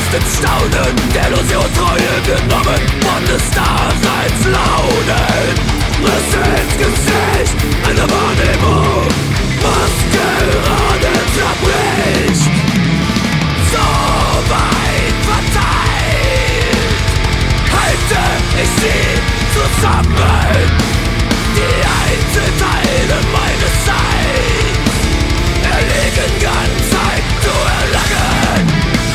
im Staunen der Illusion Treue genommen von des Daseins Launen. Risse ins Gesicht, eine Wahrnehmung, was gerade zerbricht. So weit verteilt halte ich sie zusammen, die Einzelteile meines Seins erlegen Ganzheit zu erlangen.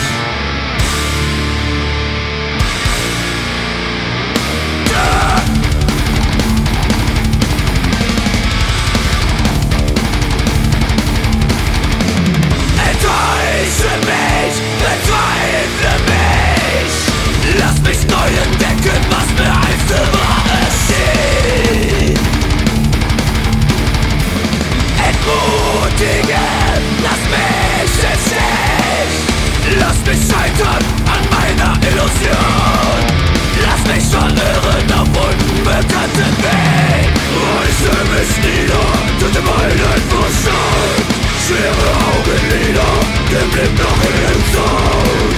Enttäusche mich, bezweifle mich, lass mich neu entdecken, was mir einst war erschienen. Entmutigen, lass mich im Stich, lass mich scheitern an meiner Illusion, lass mich verlieren auf unbekannten Weg. Reiße mich nieder, töte meinen Verstand, schwere Augenlider, dem Blick nach ihrem Sound.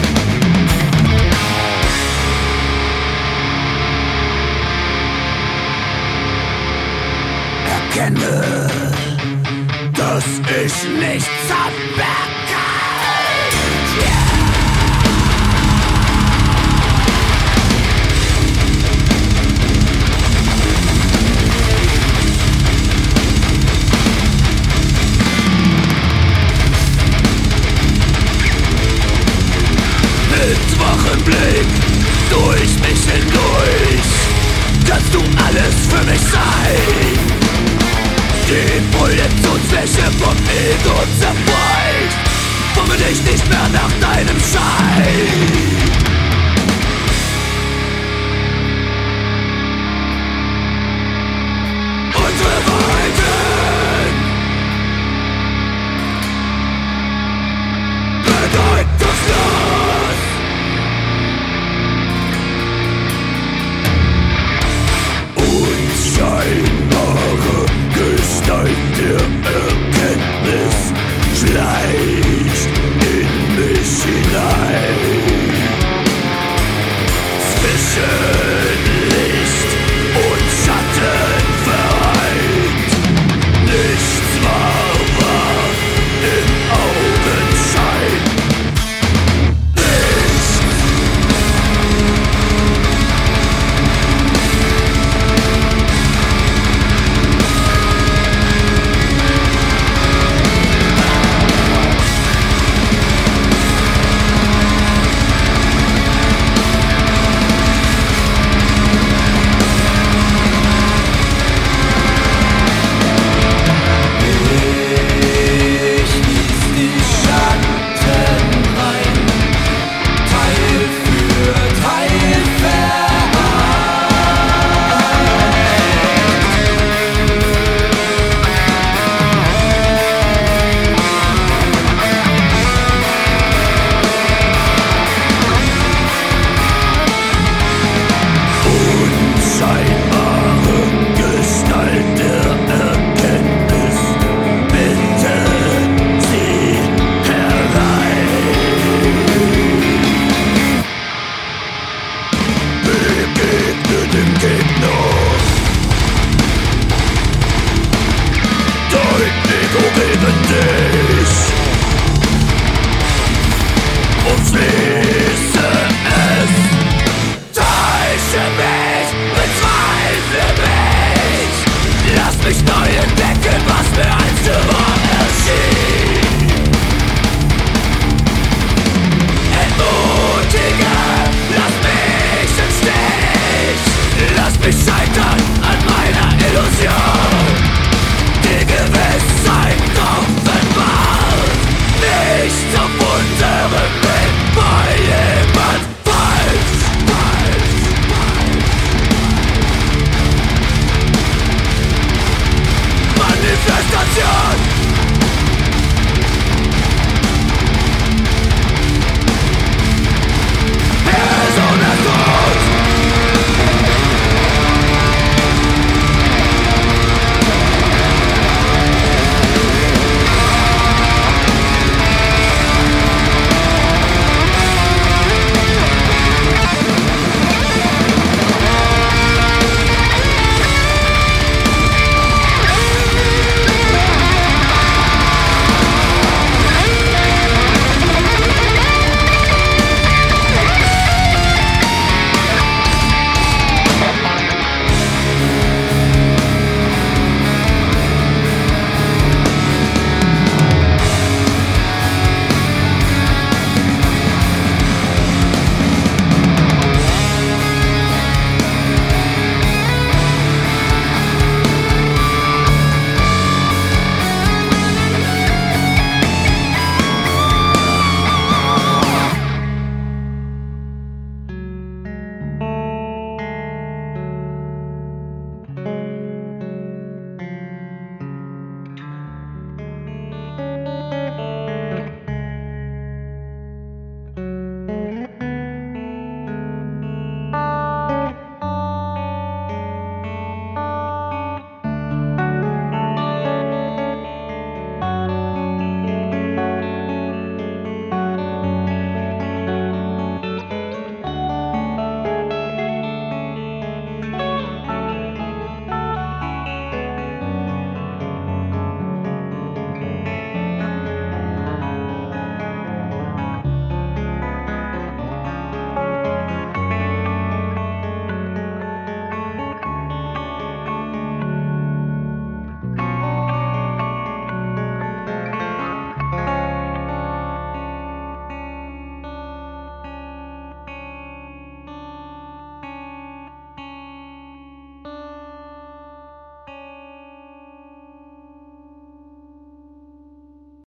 Erkenne, dass ich nichts verbergen. Mit wachem Blick durch mich hindurch kannst du alles für mich sein. Die Projektionsfläche vom Ego zerbreit, formel dich nicht mehr nach deinem Schein.